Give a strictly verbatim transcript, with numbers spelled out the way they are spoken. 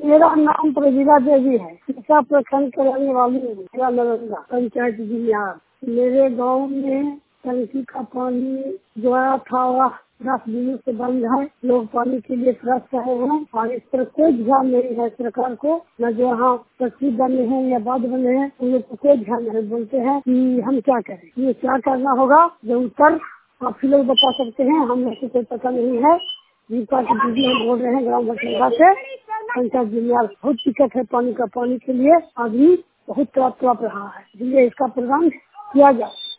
मेरा नाम प्रजीला देवी है। शिक्षा प्रखंड के रहने वाली हूँ। मेरा नालंदा पंचायत बिहार। मेरे गांव में टंकी का पानी जो आया था वह दस दिनों से बंद है। लोग पानी के लिए तरस रहे हैं और इस पर कोई ध्यान नहीं है सरकार को। न जो यहाँ तस्वीर बने हैं या बाद बने हैं उन लोग को कोई ध्यान नहीं। बोलते हैं कि हम क्या करें, ये क्या करना होगा जो उत्तर आप ही लोग बता सकते हैं। हम लोग को कोई पता नहीं है। जीविका की दीदी हम बोल रहे हैं ग्राम बसंगा से। पंचायत बिहार बहुत दिक्कत है पानी का। पानी के लिए आदमी बहुत तड़प तड़प रहा है, इसलिए इसका प्रबंध किया जाए।